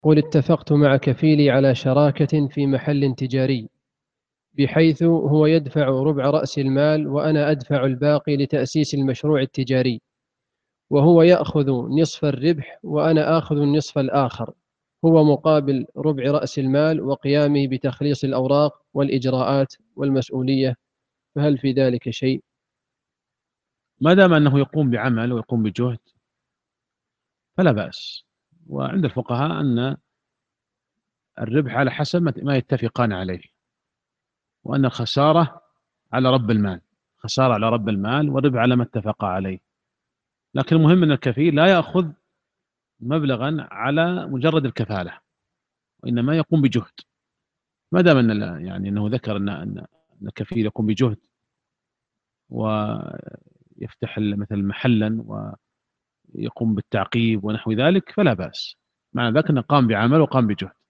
قل اتفقت مع كفيلي على شراكة في محل تجاري، بحيث هو يدفع ربع رأس المال وأنا أدفع الباقي لتأسيس المشروع التجاري، وهو يأخذ نصف الربح وأنا آخذ النصف الآخر، هو مقابل ربع رأس المال وقيامه بتخليص الأوراق والإجراءات والمسؤولية. فهل في ذلك شيء؟ ما دام أنه يقوم بعمل ويقوم بجهد فلا بأس. وعند الفقهاء أن الربح على حسب ما يتفقان عليه، وأن الخسارة على رب المال، خسارة على رب المال والربح على ما اتفقا عليه. لكن المهم أن الكفيل لا يأخذ مبلغا على مجرد الكفالة، وإنما يقوم بجهد. ما دام أن يعني أنه ذكر أن الكفيل يقوم بجهد ويفتح مثلا محلا ويقوم بالتعقيب ونحو ذلك فلا بأس، معنى ذلك أنه قام بعمل وقام بجهد.